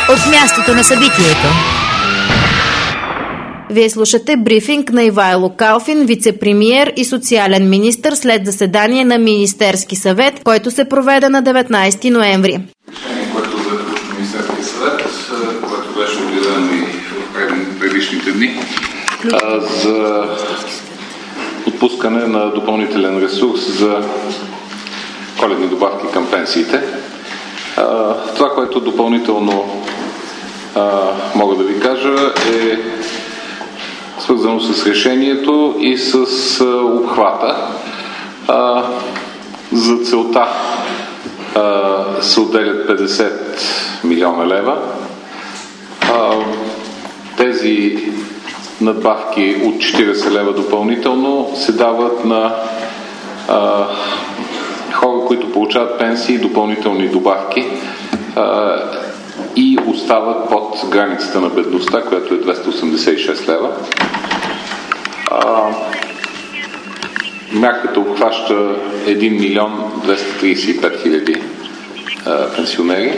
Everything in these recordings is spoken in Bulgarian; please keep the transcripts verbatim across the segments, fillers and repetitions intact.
от мястото на събитието. Вие слушате брифинг на Ивайло Калфин, вице-премиер и социален министър след заседание на Министерски съвет, който се проведе на деветнайсети ноември. Решение, което взе от Министерския съвет, което беше обявено и в предишните дни, за отпускане на допълнителен ресурс за коледни добавки към пенсиите. Това, което допълнително мога да ви кажа, е свързано с решението и с обхвата. За целта се отделят петдесет милиона лева. Тези надбавки от четирийсет лева допълнително се дават на а, хора, които получават пенсии и допълнителни добавки а, и остават под границата на бедността, която е двеста осемдесет и шест лева. А, мярката обхваща един милион двеста трийсет и пет хиляди пенсионери.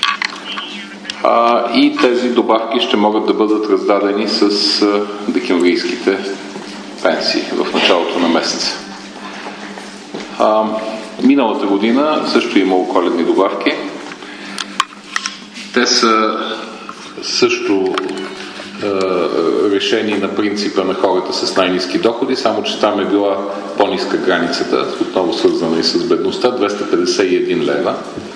А, и тези добавки ще могат да бъдат раздадени с а, декемврийските пенсии в началото на месеца. А, миналата година също е имало коледни добавки. Те са също а, решени на принципа на хората с най-ниски доходи, само че там е била по-ниска границата, отново свързана и с бедността, двеста петдесет и един лева,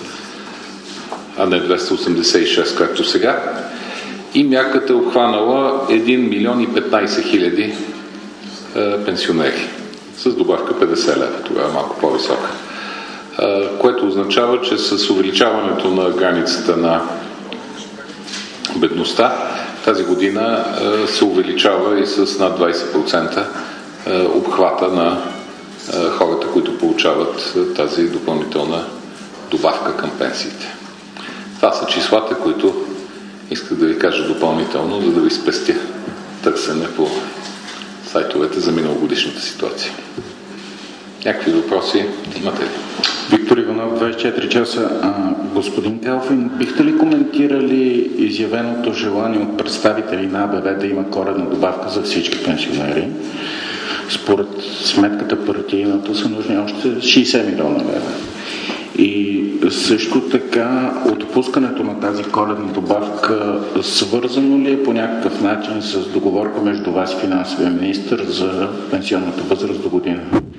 а не двеста осемдесет и шест, както сега. И мярката е обхванала един милион и петнайсет хиляди е, пенсионери с добавка петдесет лева, тогава е малко по-висока. Е, което означава, че с увеличаването на границата на бедността тази година е, се увеличава и с над двайсет процента е, обхвата на е, хората, които получават е, тази допълнителна добавка към пенсиите. Това са числата, които исках да ви кажа допълнително, за да ви спестя търсене по сайтовете за миналогодишната ситуация. Някакви въпроси имате ли? Виктор Иванов, двайсет и четири часа. А, господин Калфин, бихте ли коментирали изявеното желание от представители на АБВ да има коледна добавка за всички пенсионери? Според сметката партийната са нужни още шейсет милиона лева. И също така отпускането на тази коледна добавка свързано ли е по някакъв начин с договорка между вас и финансовия министър за пенсионната възраст до година?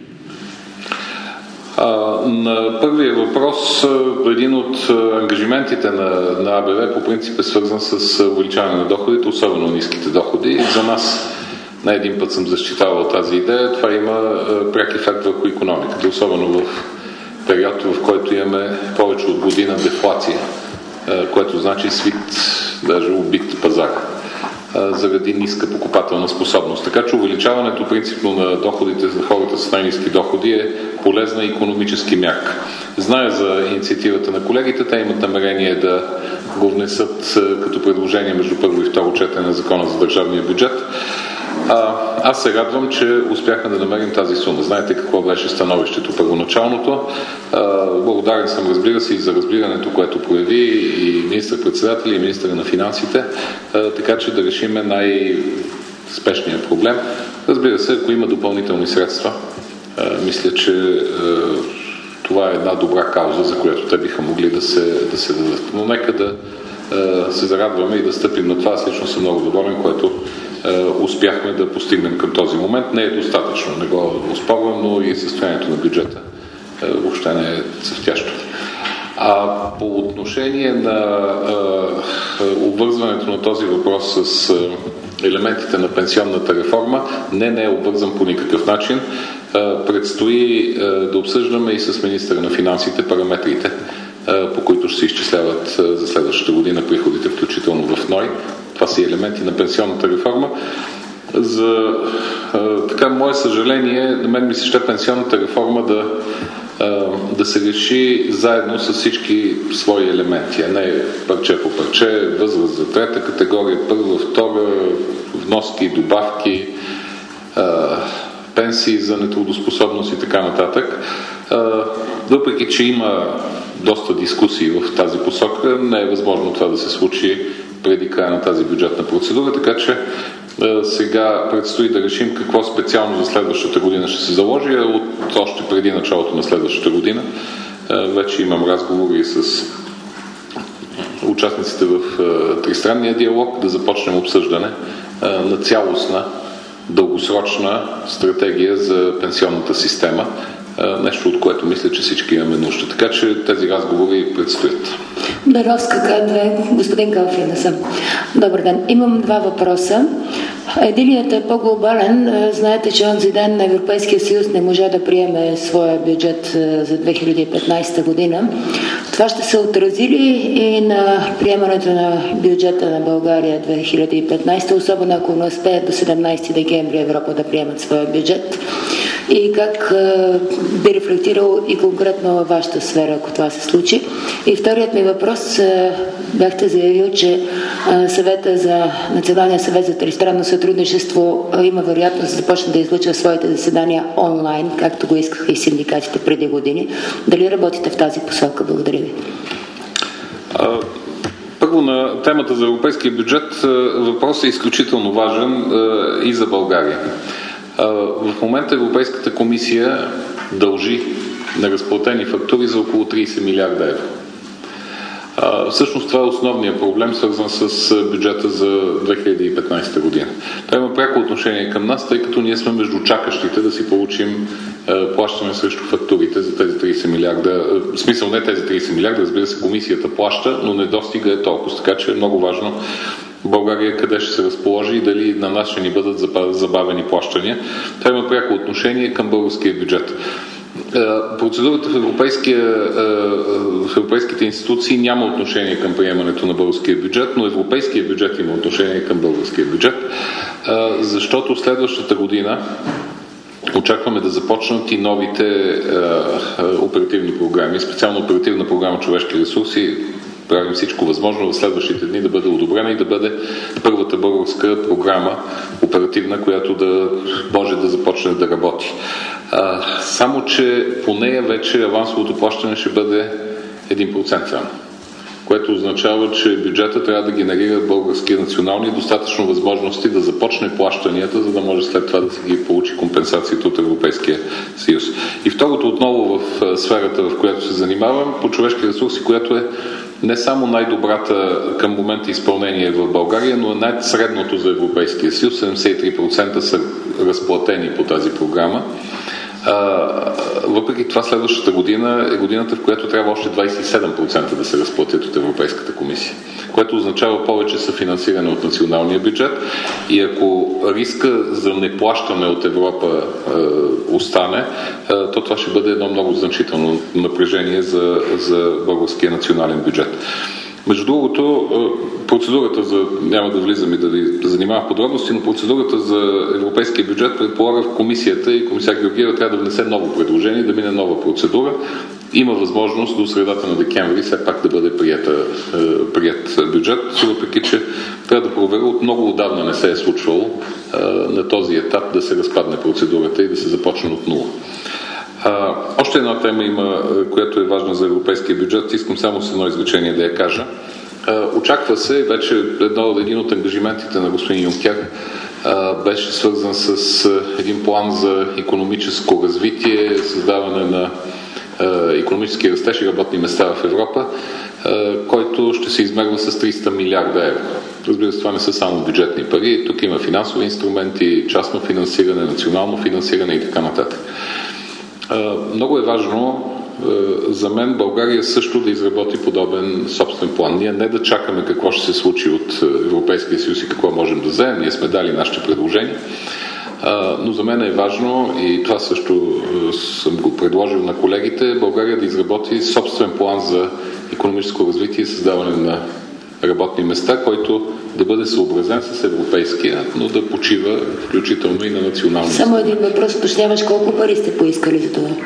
А, на първия въпрос, един от ангажиментите на, на АБВ по принцип е свързан с увеличаване на доходите, особено ниските доходи. За нас не един път съм защитавал тази идея. Това има пряк ефект върху икономиката, особено в период, в който имаме повече от година дефлация, което значи свит, даже убит пазар, заради ниска покупателна способност. Така че увеличаването принципно на доходите за хората с най-ниски доходи е полезна икономически мярка. Зная за инициативата на колегите, те имат намерение да го внесат като предложение между първо и второ четене на Закона за държавния бюджет. А, аз се радвам, че успяхме да намерим тази сума. Знаете какво беше становището първоначалното. А, благодарен съм, разбира се, и за разбирането, което прояви и министър-председател, и министър на финансите, а, така че да решиме най-спешния проблем. Разбира се, ако има допълнителни средства, а, мисля, че а, това е една добра кауза, за която те биха могли да се, да се дадат. Но нека да а, се зарадваме и да стъпим на това. Аз лично съм много доволен, което успяхме да постигнем към този момент. Не е достатъчно, не го оспорвам, но и състоянието на бюджета въобще не е цъфтящо. А по отношение на а, обвързването на този въпрос с а, елементите на пенсионната реформа, не, не е обвързан по никакъв начин. А, предстои а, да обсъждаме и с министъра на финансите параметрите, а, по които ще се изчисляват а, за следващата година приходите, включително в НОИ. Това са елементи на пенсионната реформа. За а, така, мое съжаление, на мен ми се ще пенсионната реформа да, а, да се реши заедно с всички свои елементи, а не парче по парче, възраст за трета категория, първа, втора, вноски, добавки, а, пенсии за нетрудоспособност и така нататък. А, въпреки че има доста дискусии в тази посока. Не е възможно това да се случи преди края на тази бюджетна процедура, така че сега предстои да решим какво специално за следващата година ще се заложи. От още преди началото на следващата година вече имам разговори с участниците в тристранния диалог да започнем обсъждане на цялостна дългосрочна стратегия за пенсионната система. Нещо, от което мисля, че всички имаме нужда. Така че тези разговори предстоят. Даровска кадре, господин Калфин съм. Добър ден. Имам два въпроса. Единият е по-глобален. Знаете, че онзи ден на Европейския съюз не можа да приеме своя бюджет за две хиляди и петнадесета година. Това ще се отрази ли и на приемането на бюджета на България две хиляди и петнадесета, особено ако не успеят до седемнадесети декември Европа да приемат своя бюджет? И как е, би рефлектирал и конкретно във вашата сфера, ако това се случи? И вторият ми въпрос, е, бяхте заявил, че е, съвета за, Националния съвет за тристранно сътрудничество е, има вероятност да започне да излъчва своите заседания онлайн, както го искаха и синдикатите преди години. Дали работите в тази посока? Благодаря ви. А, първо на темата за европейския бюджет. Въпросът е изключително важен а, и за България. В момента Европейската комисия дължи неразплатени фактури за около тридесет милиарда евро. Всъщност това е основният проблем, свързан с бюджета за две хиляди и петнадесета година. Това има пряко отношение към нас, тъй като ние сме между чакащите да си получим плащане срещу фактурите за тези тридесет милиарда. В смисъл не тези тридесет милиарда, разбира се, комисията плаща, но недостига е толкова. Така че е много важно България къде ще се разположи и дали на нас ще ни бъдат забавени плащания. Това има пряко отношение към българския бюджет. Процедурата в, в европейските институции няма отношение към приемането на българския бюджет, но европейския бюджет има отношение към българския бюджет, защото следващата година очакваме да започнат и новите оперативни програми, специално оперативна програма човешки ресурси. Правим всичко възможно в следващите дни да бъде одобрена и да бъде първата българска програма оперативна, която да може да започне да работи. А, само, че по нея вече авансовото плащане ще бъде един процент само, което означава, че бюджета трябва да генерира българския национални достатъчно възможности да започне плащанията, за да може след това да се ги получи компенсацията от Европейския съюз. И второто отново в сферата, в която се занимавам, по човешки ресурси, която е не само най-добрата към момента изпълнение в България, но най-средното за Европейския съюз. седемдесет и три процента са разплатени по тази програма. А, въпреки това следващата година е годината, в която трябва още двадесет и седем процента да се разплатят от Европейската комисия, което означава повече съфинансиране от националния бюджет и ако риска за неплащане от Европа е, остане, е, то това ще бъде едно много значително напрежение за, за българския национален бюджет. Между другото, процедурата за, няма да влизам и да ви занимавам в подробности, но процедурата за европейския бюджет предполага в комисията и комисар Георгиева трябва да внесе ново предложение, да мине нова процедура. Има възможност до средата на декември все пак да бъде приета, прият бюджет, въпреки че трябва да проверя, от много отдавна не се е случвало на този етап да се разпадне процедурата и да се започне от нула. А, още една тема има, която е важна за европейския бюджет. Искам само с едно изречение да я кажа. А, очаква се, вече едно, един от ангажиментите на господин Юнкер а, беше свързан с а, един план за икономическо развитие, създаване на а, икономически растеж и работни места в Европа, а, който ще се измерва с триста милиарда евро. Разбира се, това не са само бюджетни пари. Тук има финансови инструменти, частно финансиране, национално финансиране и така нататък. Много е важно за мен България също да изработи подобен собствен план. Ние не да чакаме какво ще се случи от Европейския съюз и какво можем да вземем. Ние сме дали нашите предложения. Но за мен е важно, и това също съм го предложил на колегите, България да изработи собствен план за икономическо развитие и създаване на работни места, който да бъде съобразен с европейския, но да почива включително и на национално. Само един въпрос, уточняваш колко пари сте поискали за това?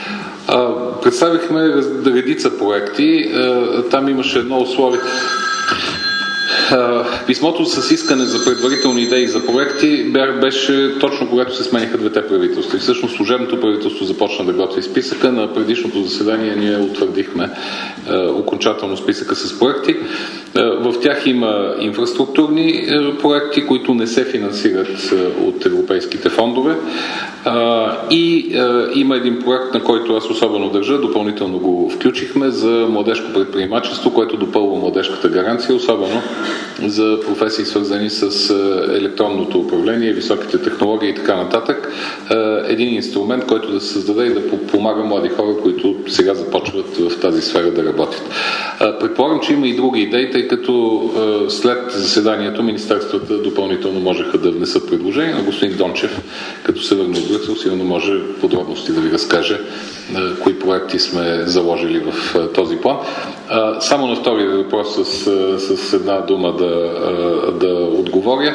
А, представихме редица проекти. А, там имаше едно условие. писмото с искане за предварителни идеи за проекти беше точно когато се сменяха двете правителства. И всъщност служебното правителство започна да готви списъка. На предишното заседание ние утвърдихме е, окончателно списъка с проекти. Е, в тях има инфраструктурни е, проекти, които не се финансират е, от европейските фондове. Е, и е, има един проект, на който аз особено държа, допълнително го включихме, за младежко предприемачество, което допълва младежката гаранция, особено за професии, свързани с електронното управление, високите технологии и така нататък. Един инструмент, който да се създаде и да помага млади хора, които сега започват в тази сфера да работят. Предполагам, че има и други идеи, тъй като след заседанието министерствата допълнително можеха да внесат предложения, но господин Дончев, като се върне от Брюксел, сигурно може подробности да ви разкаже кои проекти сме заложили в този план. Само на втория въпрос с, с една дума да, да отговоря.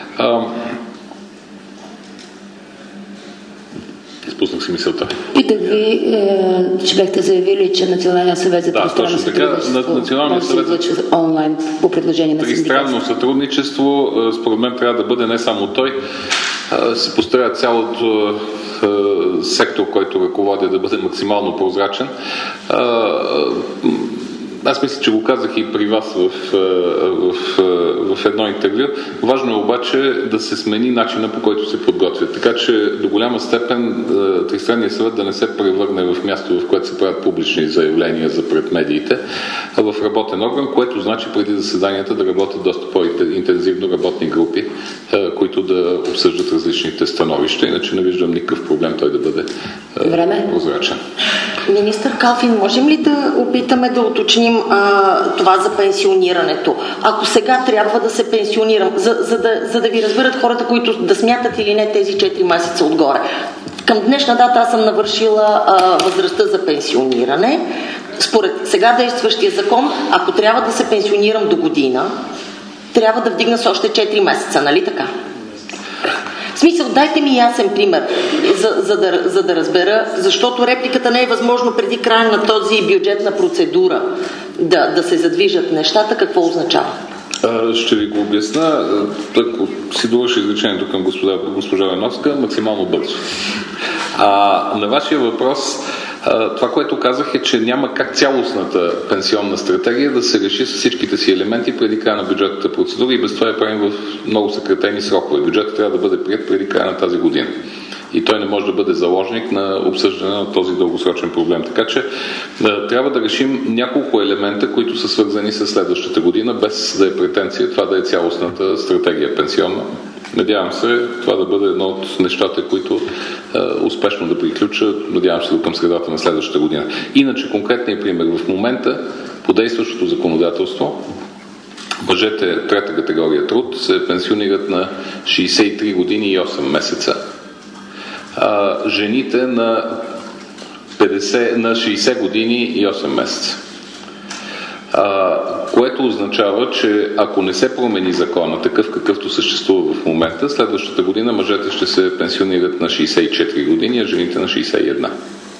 Изпуснах си мисълта. Питах ви, е, че бяхте заявили, че Националният съвет за тристранно сътрудничество Националният съвет за онлайн по предложение на синдиката. Тристранно сътрудничество, според мен трябва да бъде не само той, се постаря цялото сектор, който ръководя, да бъде максимално прозрачен. Аз мисля, че го казах и при вас в, в, в едно интервю. Важно е обаче да се смени начина, по който се подготвят. Така че до голяма степен Тристранният съвет да не се превърне в място, в което се правят публични заявления за пред медиите, а в работен орган, което значи преди заседанията да работят доста по-интензивно работни групи, които да обсъждат различните становища. Иначе не виждам никакъв проблем той да бъде Време. прозрачен. Министър Калфин, можем ли да опитаме да уточним а, това за пенсионирането? Ако сега трябва да се пенсионирам, за, за, да, за да ви разберат хората, които да смятат или не тези четири месеца отгоре. Към днешна дата аз съм навършила а, възрастта за пенсиониране. Според сега действащия закон, ако трябва да се пенсионирам до година, трябва да вдигна с още четири месеца, нали така? В смисъл, дайте ми ясен пример, за, за, да, за да разбера, защото репликата не е възможно преди края на този бюджетна процедура да, да се задвижат нещата. Какво означава? Ще ви го обясна. Ако си довърши изречението към господа, госпожа Веновска, максимално бързо. А, на вашия въпрос, това, което казах е, че няма как цялостната пенсионна стратегия да се реши с всичките си елементи преди края на бюджетната процедура и без това я правим в много съкратени срокове. Бюджетът трябва да бъде приет преди края на тази година. И той не може да бъде заложник на обсъждане на този дългосрочен проблем. Така че да, трябва да решим няколко елемента, които са свързани с следващата година, без да е претенция това да е цялостната стратегия пенсионна. Надявам се това да бъде едно от нещата, които е, успешно да приключат, надявам се до към средата на следващата година. Иначе конкретният пример в момента по действащото законодателство мъжете трета категория труд се пенсионират на шейсет и три години и осем месеца. А, жените на, петдесет, на шейсет години и осем месеца. А, което означава, че ако не се промени закона, такъв какъвто съществува в момента, следващата година мъжете ще се пенсионират на шейсет и четири години, а жените на шейсет и една.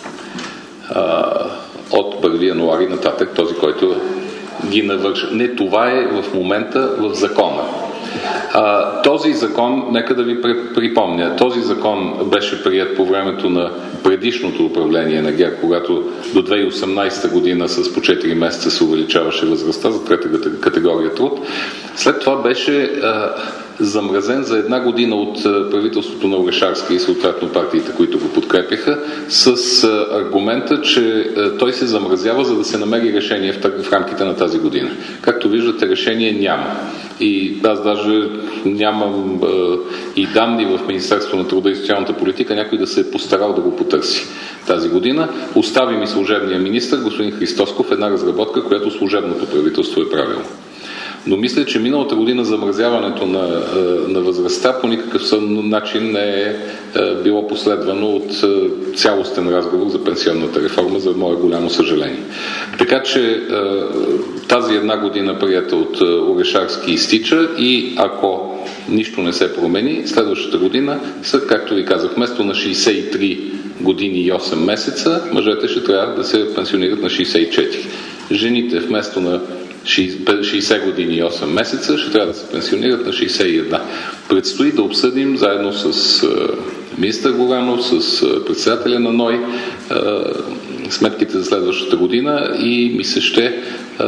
А, от първи януари нататък, този, който ги навърши. Не, това е в момента в закона. А, този закон, нека да ви припомня, този закон беше прият по времето на предишното управление на ГЕРБ, когато до две хиляди и осемнадесета година с по четири месеца се увеличаваше възрастта за трета категория труд. След това беше а, замразен за една година от правителството на Орешарски и съответно партиите, които го подкрепяха, с а, аргумента, че а, той се замразява, за да се намери решение в, в рамките на тази година. Както виждате, решение няма. И аз даже нямам а, и данни в Министерството на труда и социалната политика някой да се е постарал да го потърси тази година. Остави ми служебния министър, господин Христосков, една разработка, която служебното правителство е правило. Но мисля, че миналата година замразяването на, на възрастта по никакъв начин не е било последвано от цялостен разговор за пенсионната реформа, за мое голямо съжаление. Така че тази една година, прията от Орешарски, изтича и ако нищо не се промени, следващата година са, както ви казах, вместо на шейсет и три години и осем месеца, мъжете ще трябва да се пенсионират на шейсет и четири. Жените вместо на шейсет години и осем месеца, ще трябва да се пенсионират на шейсет и една. Предстои да обсъдим заедно с министър Горанов, с председателя на НОИ сметките за следващата година и ми се ще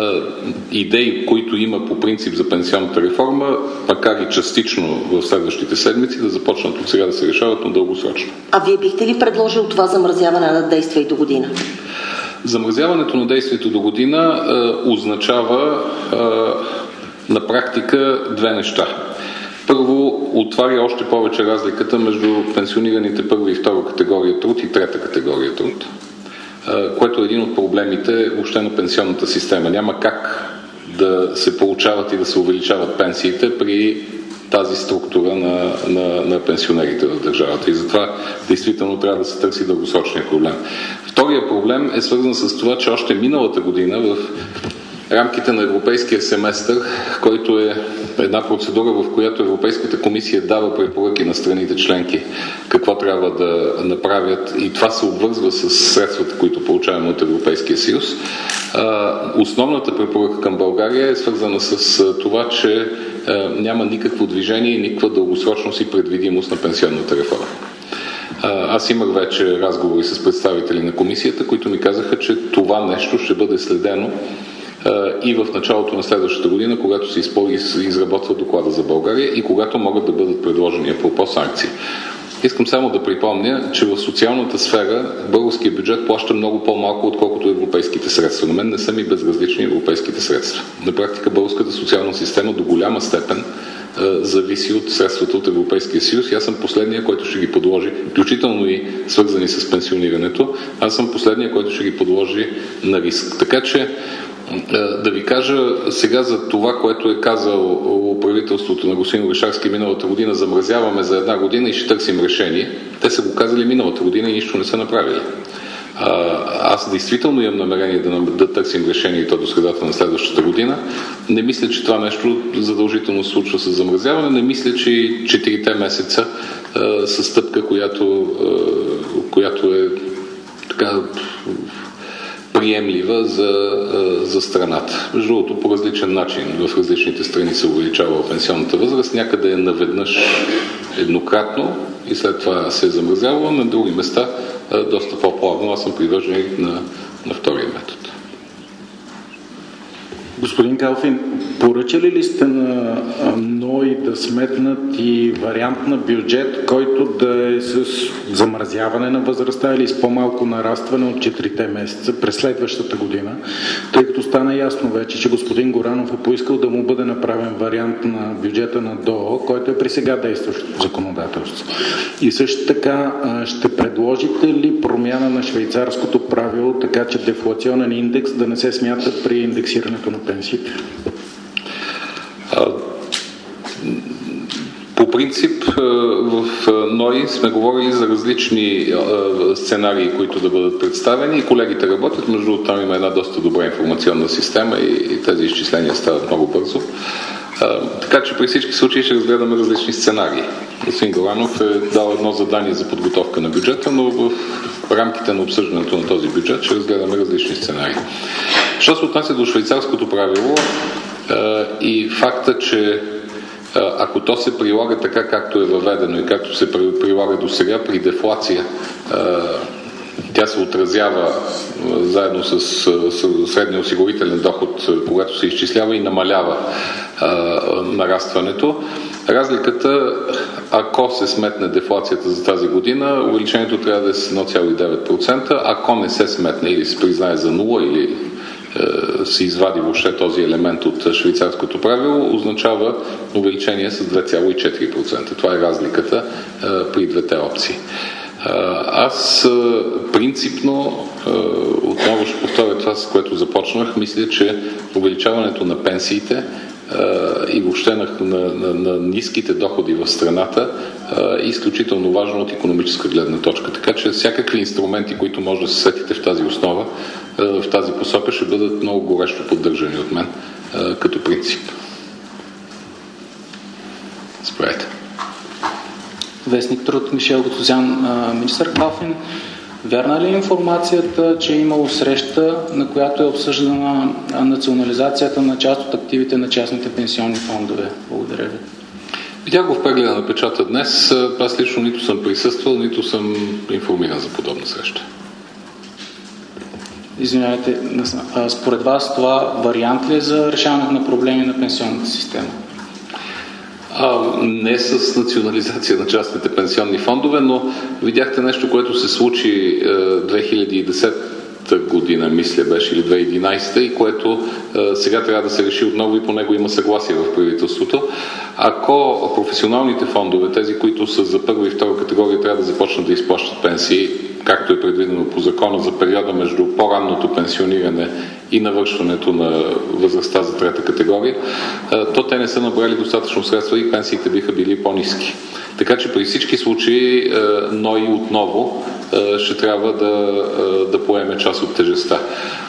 идеи, които има по принцип за пенсионната реформа, макар и частично в следващите седмици, да започнат от сега да се решават, но дългосрочно. А вие бихте ли предложил това замразяване на действие до година? Замразяването на действието до година е, означава е, на практика две неща. Първо, отваря още повече разликата между пенсионираните първа и втора категория труд и трета категория труд, което е един от проблемите въобще на пенсионната система. Няма как да се получават и да се увеличават пенсиите при тази структура на, на, на пенсионерите в държавата. И затова действително трябва да се търси дългосрочния проблем. Втория проблем е свързан с това, че още миналата година в рамките на европейския семестър, който е една процедура, в която Европейската комисия дава препоръки на страните членки какво трябва да направят и това се обвързва с средствата, които получаваме от Европейския съюз. Основната препоръка към България е свързана с това, че няма никакво движение и никаква дългосрочност и предвидимост на пенсионната реформа. Аз имах вече разговори с представители на комисията, които ми казаха, че това нещо ще бъде следено и в началото на следващата година, когато се изработва доклада за България и когато могат да бъдат предложени по санкции. Искам само да припомня, че в социалната сфера българския бюджет плаща много по-малко, отколкото европейските средства. На мен не са ми безразлични европейските средства. На практика българската социална система до голяма степен зависи от средствата от Европейския съюз и аз съм последния, който ще ги подложи, включително и свързани с пенсионирането, аз съм последния, който ще ги подложи на риск. Така че да ви кажа сега за това, което е казал правителството на господин Орешарски миналата година, замразяваме за една година и ще търсим решение. Те са го казали миналата година и нищо не са направили. Аз действително имам намерение да, да търсим решение и то до средата на следващата година. Не мисля, че това нещо задължително се случва с замразяване. Не мисля, че четирите месеца а, са стъпка, която, а, която е така приемлива за, за страната. Между другото, по различен начин в различните страни се увеличава пенсионната възраст. Някъде е наведнъж еднократно и след това се е замразявало, на други места доста по-плавно. Аз съм привърженик на, на втория метод. Господин Калфин, поръчали ли сте на НОИ да сметнат и вариант на бюджет, който да е с замразяване на възрастта или с по-малко нарастване от четирите месеца през следващата година, тъй като стана ясно вече, че господин Горанов е поискал да му бъде направен вариант на бюджета на ДОО, който е при сега действащото законодателство. И също така ще предложите ли промяна на швейцарското правило, така че дефлационен индекс да не се смята при индексирането на пенсиите? По принцип в НОИ сме говорили за различни сценарии, които да бъдат представени и колегите работят. Между другото, там има една доста добра информационна система и тези изчисления стават много бързо. Така че при всички случаи ще разгледаме различни сценарии. Господин Горанов е дал едно задание за подготовка на бюджета, но в рамките на обсъждането на този бюджет ще разгледаме различни сценарии. Що се отнася до швейцарското правило и факта, че ако то се прилага така, както е въведено и както се прилага до сега, при дефлация тя се отразява заедно с средния осигурителен доход, когато се изчислява и намалява нарастването. Разликата, ако се сметне дефлацията за тази година, увеличението трябва да е с едно цяло и девет процента. Ако не се сметне или се признае за нула или се извади въобще този елемент от швейцарското правило, означава увеличение с две цяло и четири процента. Това е разликата при двете опции. Аз принципно, отново ще повторя това, с което започнах, мисля, че увеличаването на пенсиите и въобще на, на, на, на ниските доходи в страната е изключително важно от икономическа гледна точка. Така че всякакви инструменти, които може да се сетите в тази основа, в тази посока, ще бъдат много горещо поддържани от мен като принцип. Справете. Вестник Труд, Мишел Готозян, министър Калфин. Вярна ли е информацията, че е имало среща, на която е обсъждана национализацията на част от активите на частните пенсионни фондове? Благодаря ви. Видях го в прегледа на печата днес. Аз лично нито съм присъствал, нито съм информиран за подобна среща. Извинявайте, според вас това вариант ли е за решаването на проблеми на пенсионната система? А, не с национализация на частните пенсионни фондове, но видяхте нещо, което се случи е, две хиляди и десета година, мисля, беше, или две хиляди и единадесета, и което е, сега трябва да се реши отново и по него има съгласие в правителството. Ако професионалните фондове, тези, които са за първа и втора категория, трябва да започнат да изплащат пенсии, както е предвидено по закона за периода между по-ранното пенсиониране и навършването на възрастта за трета категория, то те не са набрали достатъчно средства и пенсиите биха били по-ниски. Така че при всички случаи НОИ отново ще трябва да, да поеме част от тежестта.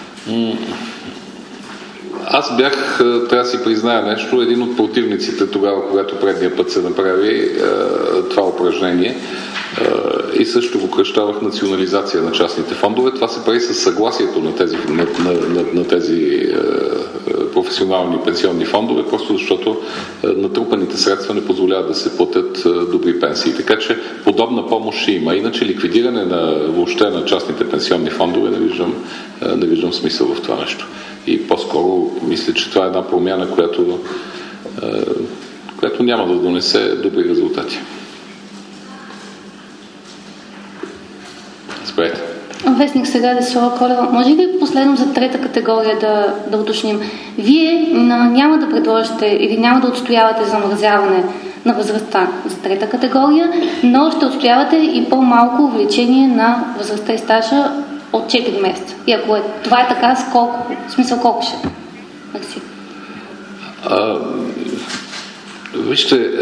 Аз бях, трябва да си призная нещо, един от противниците тогава, когато предния път се направи това упражнение, и също го кръщавах национализация на частните фондове. Това се прави със съгласието на тези, на, на, на, на тези е, професионални пенсионни фондове, просто защото е, натрупаните средства не позволяват да се платят е, добри пенсии. Така че подобна помощ ще има. Иначе ликвидиране на въобще на частните пенсионни фондове не виждам, е, не виждам смисъл в това нещо. И по-скоро мисля, че това е една промяна, която, е, която няма да донесе добри резултати. Вестник сега Десислава Колева. Може ли последно за трета категория да, да уточним? Вие няма да предложите или няма да отстоявате замразяване на възрастта за трета категория, но ще отстоявате и по-малко увеличение на възрастта и стажа от четири месеца. И ако е, това е така, с колко? В смисъл колко ще? Мерси. А, вижте,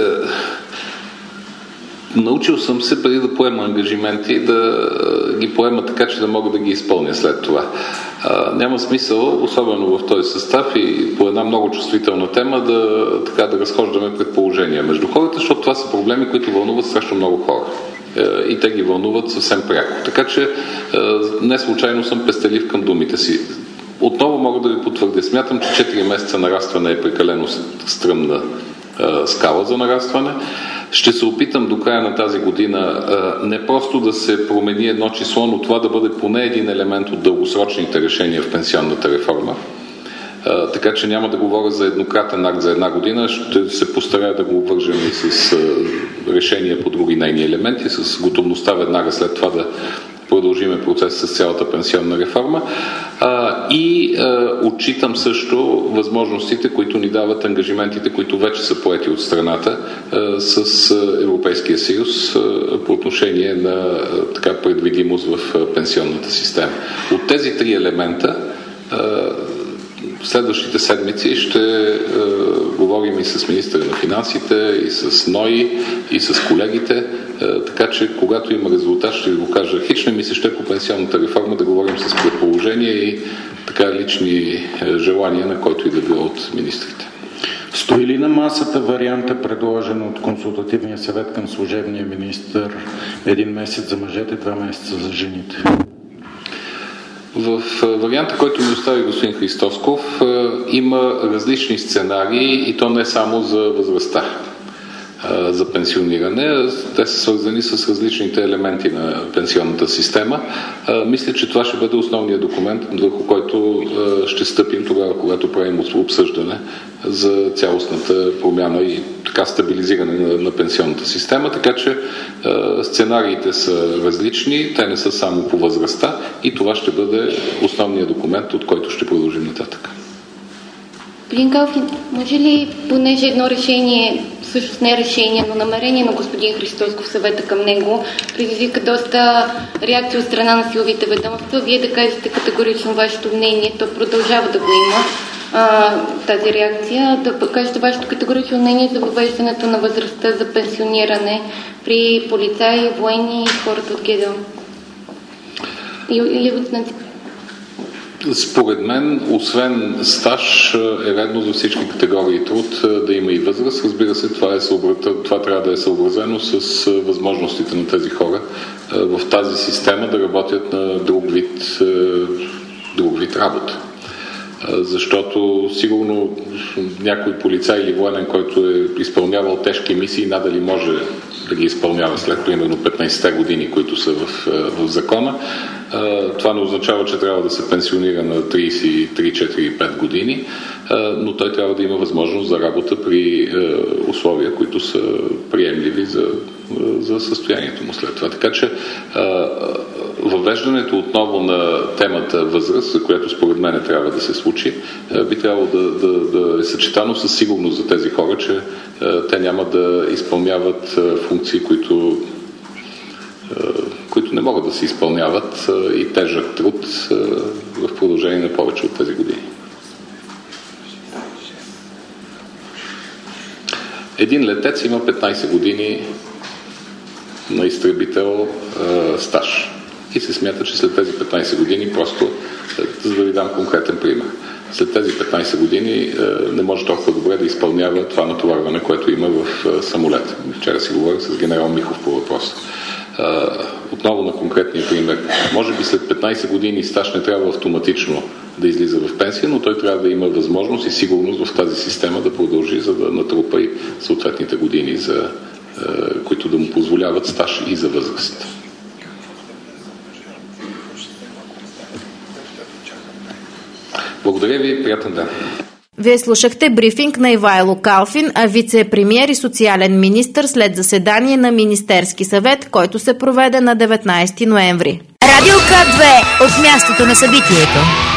научил съм се преди да поема ангажименти да ги поема така, че да мога да ги изпълня след това. А, няма смисъл, особено в този състав и по една много чувствителна тема, да, така, да разхождаме предположения между хората, защото това са проблеми, които вълнуват страшно много хора. И те ги вълнуват съвсем пряко. Така че не случайно съм пестелив към думите си. Отново мога да ви потвърдя. Смятам, че четири месеца нарастване е прекалено стръмна скала за нарастване. Ще се опитам до края на тази година не просто да се промени едно число, но това да бъде поне един елемент от дългосрочните решения в пенсионната реформа. Така че няма да говоря за еднократен акт за една година, ще се постарая да го обвържем и с решения по други нейни елементи, с готовността веднага след това да продължиме процес с цялата пенсионна реформа. А, и а, отчитам също възможностите, които ни дават ангажиментите, които вече са поети от страната а, с Европейския съюз а, по отношение на а, така предвидимост в а, пенсионната система. От тези три елемента а, в следващите седмици ще е, говорим и с министъра на финансите, и с НОИ, и с колегите, е, така че когато има резултат, ще ви го кажа. Хич не ми се ще по пенсионната реформа да говорим с предположения и така лични е, желания, на който и да било от министрите. Стои ли на масата варианта, предложен от консултативния съвет към служебния министър, един месец за мъжете, два месеца за жените? В варианта, който ми остави господин Христосков, има различни сценарии и то не само за възрастта за пенсиониране. Те са свързани с различните елементи на пенсионната система. Мисля, че това ще бъде основният документ, върху който ще стъпим тогава, когато правим обсъждане за цялостната промяна и така стабилизиране на, на пенсионната система. Така че сценариите са различни, те не са само по възрастта и това ще бъде основният документ, от който ще продължим нататък. Господин Калфин, може ли, понеже едно решение, всъщност не решение, но намерение на господин Христосков, съвета към него, предизвика доста реакция от страна на силовите ведомства, вие да кажете категорично вашето мнение, то продължава да го има а, тази реакция, да кажете вашето категорично мнение за въвеждането на възрастта за пенсиониране при полицаи, военни и хората от ГДО. И, и, Според мен, освен стаж, е редно за всички категории труд да има и възраст. Разбира се, това, е съобраз... това трябва да е съобразено с възможностите на тези хора в тази система да работят на друг вид, друг вид работа. Защото сигурно някой полицай или военен, който е изпълнявал тежки мисии, надали може да ги изпълнява след примерно петнайсет години, които са в, в закона. Това не означава, че трябва да се пенсионира на трийсет и три, четири, пет години, но той трябва да има възможност за работа при условия, които са приемливи за, за състоянието му след това. Така че въвеждането отново на темата възраст, за която според мен трябва да се случи, би трябвало да, да, да е съчетано със сигурност за тези хора, че те няма да изпълняват функции, които които не могат да се изпълняват и тежък труд в продължение на повече от тези години. Един летец има петнайсет години на изтребител стаж. И се смята, че след тези петнайсет години, просто за да ви дам конкретен пример, след тези петнайсет години не може толкова добре да изпълнява това натоварване, което има в самолета. Вчера си говорих с генерал Михов по въпроса. Отново на конкретния пример. Може би след петнайсет години стаж не трябва автоматично да излиза в пенсия, но той трябва да има възможност и сигурност в тази система да продължи, за да натрупа и съответните години, за, които да му позволяват стаж и за възраст. Благодаря ви, приятен ден. Вие слушахте брифинг на Ивайло Калфин, а вице-премиер и социален министър след заседание на Министерски съвет, който се проведе на деветнайсети ноември. Радио К две от мястото на събитието.